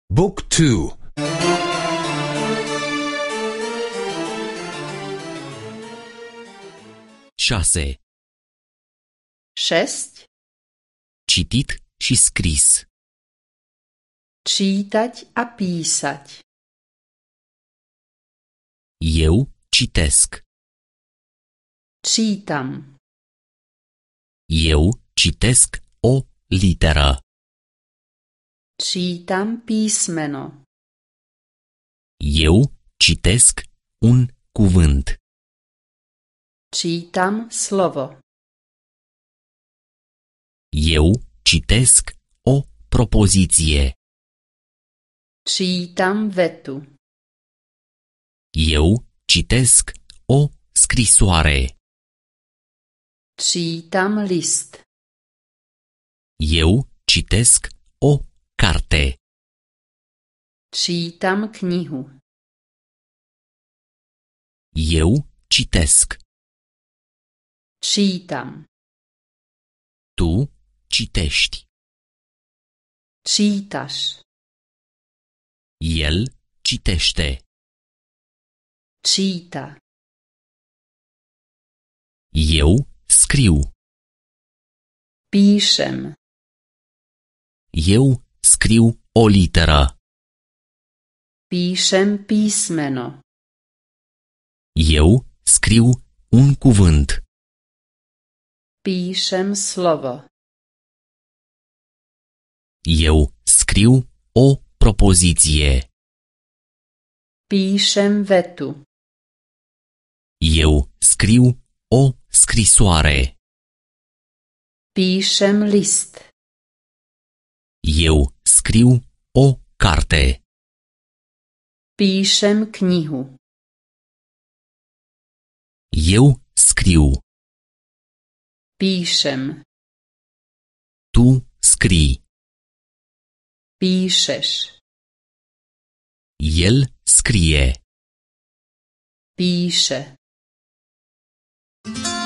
Book 2. 6. 6. Citit și scris. Čítať a písať. Eu citesc. Čítam. Eu citesc o literă. Čítam písmeno. Eu citesc un cuvânt. Čítam slovo. Eu citesc o propoziție. Čítam vetu. Eu citesc o scrisoare. Čítam list. Eu citesc o carte. Čítam knihu. Eu citesc. Čítam. Tu citești. Čítaš. El citește. Číta. Eu scriu. Píšem. Eu scriu o literă. Píšem písmeno. Eu scriu un cuvânt. Píšem slovo. Eu scriu o propoziție. Píšem vetu. Eu scriu o scrisoare. Píšem list. Eu scriu o carte. Píšem knihu. Eu scriu. Píšem. Tu scrii. Píšeš. El scrie. Píše.